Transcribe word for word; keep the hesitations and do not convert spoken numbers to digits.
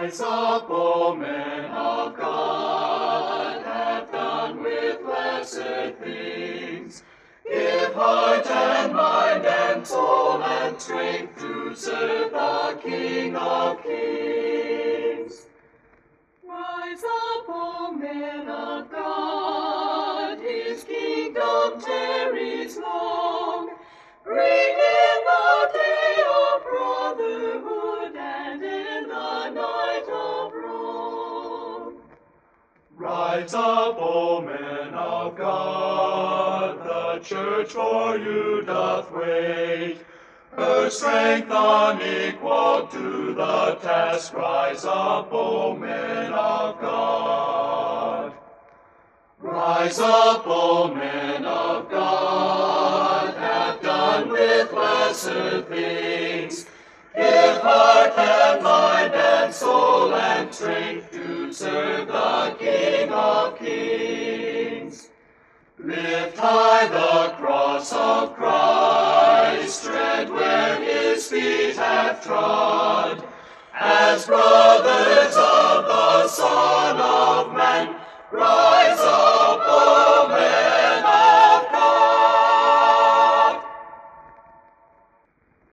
Rise up, O men of God, have done with lesser things. Give heart and mind and soul and strength to serve the King of Kings. Rise up, O men of God, his kingdom tarries long. Bring in the day of brotherhood and in the night of wrong. Rise up, O men of God, the church for you doth wait. Her strength unequal to the task, rise up, O men of God. Rise up, O men of God, have done with lesser things. Give heart and mind and soul and strength to serve the King of Kings. Lift high the cross of Christ, tread where his feet have trod. As brothers of the Son of Man, rise